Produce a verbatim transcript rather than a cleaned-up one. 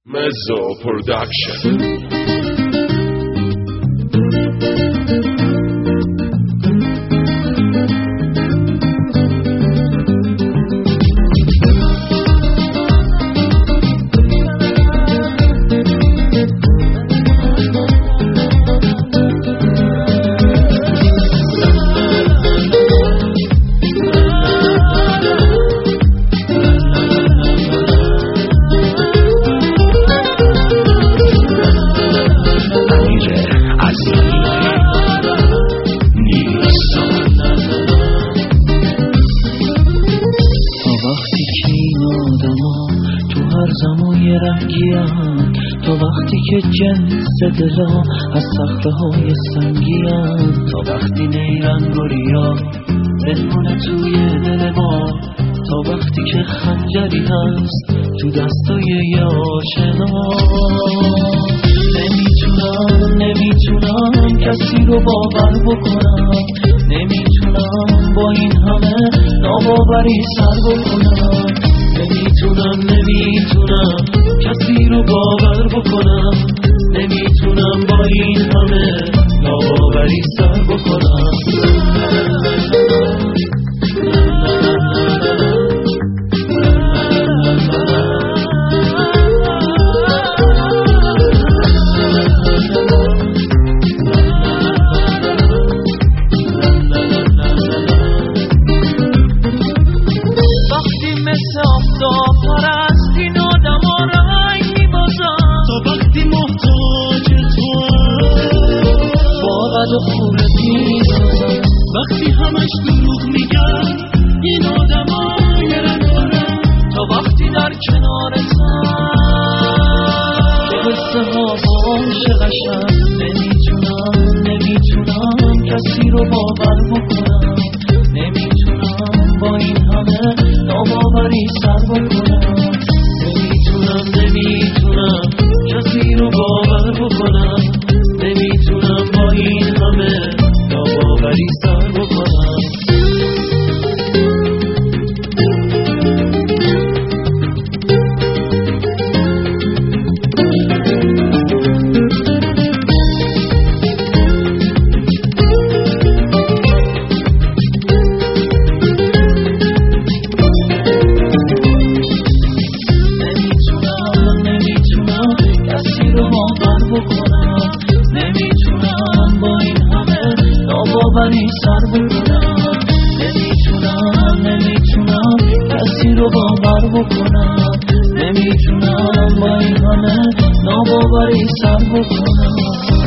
Mezzo Production. تا وقتی که جنس دلا از صخره های سنگیان، تا وقتی نیرنگ و ریا بمونه توی دل ما، تا وقتی که خنجری هست تو دستای یه آشنا. نمیتونم نمیتونم کسی رو باور بکنم، نمیتونم با این همه ناباوری سر بکنم، نمیتونم نمیتونم کسی رو باور بکنم، نمیتونم با این همه ناباوری سر بکنم. وقتی همش دروغ میگن این آدمای رنگارن، تا وقتی در کنارتم که قصه ها عاشقشم، نمیتونم نمیتونم کسی رو باور بکنم، نمیتونم با این همه ناباوری سر بکنم، نمیتونم نمیتونم کسی رو باور بکنم، نمیتونم با این همه ناباوری سر بکنم. نمیتونم نمیتونم کسی رو باور بکنم، نمیتونم با این همه ناباوری سر بکنم، نمیتونم نمیتونم کسی رو باور بکنم، نمیتونم با این همه ناباوری سر بکنم.